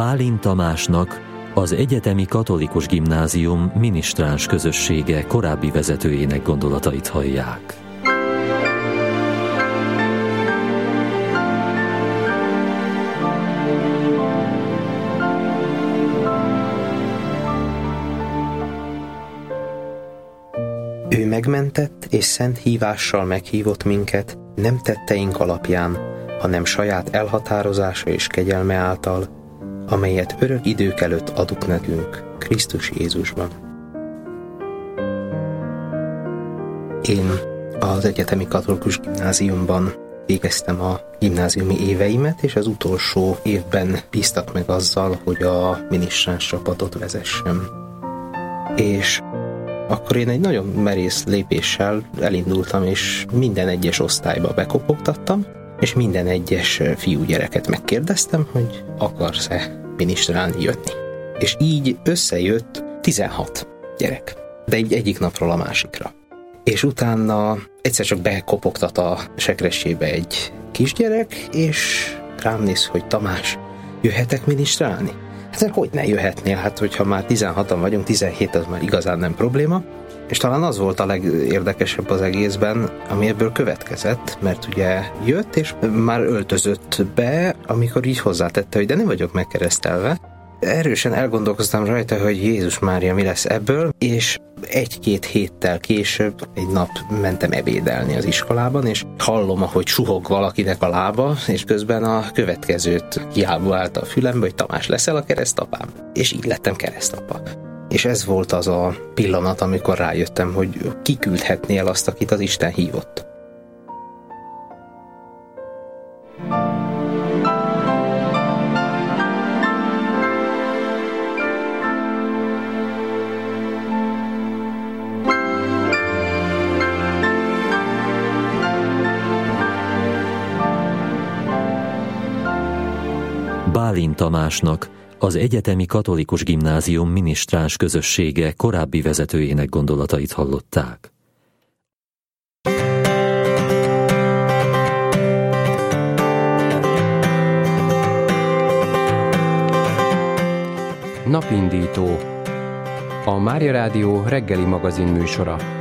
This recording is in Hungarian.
Bálint Tamásnak, az Egyetemi Katolikus Gimnázium minisztráns közössége korábbi vezetőjének gondolatait hallják. Ő megmentett és szent hívással meghívott minket, nem tetteink alapján, hanem saját elhatározása és kegyelme által, amelyet örök idők előtt adott nekünk Krisztus Jézusban. Én az Egyetemi Katolikus Gimnáziumban végeztem a gimnáziumi éveimet, és az utolsó évben bíztak meg azzal, hogy a minisztráns csapatot vezessem. És akkor én egy nagyon merész lépéssel elindultam, és minden egyes osztályba bekopogtattam, és minden egyes fiúgyereket megkérdeztem, hogy akarsz-e minisztrálni jönni. És így összejött 16 gyerek, de így egyik napról a másikra. És utána egyszer csak bekopogtat a sekressébe egy kisgyerek, és rám néz, hogy Tamás, jöhetek minisztrálni? Hát hogy ne jöhetnél, hát hogyha már 16-an vagyunk, 17 az már igazán nem probléma. És talán az volt a legérdekesebb az egészben, ami ebből következett, mert ugye jött, és már öltözött be, amikor így hozzátette, hogy de nem vagyok megkeresztelve. Erősen elgondolkoztam rajta, hogy Jézus Mária, mi lesz ebből, és 1-2 héttel később egy nap mentem ebédelni az iskolában, és hallom, ahogy suhog valakinek a lába, és közben a következőt kiábált a fülembe, hogy Tamás, leszel a keresztapám? És így lettem keresztapa. És ez volt az a pillanat, amikor rájöttem, hogy kiküldhetné el azt, akit az Isten hívott. Bálint Tamásnak, az Egyetemi Katolikus Gimnázium minisztráns közössége korábbi vezetőjének gondolatait hallották. Napindító. A Mária Rádió reggeli magazin műsora.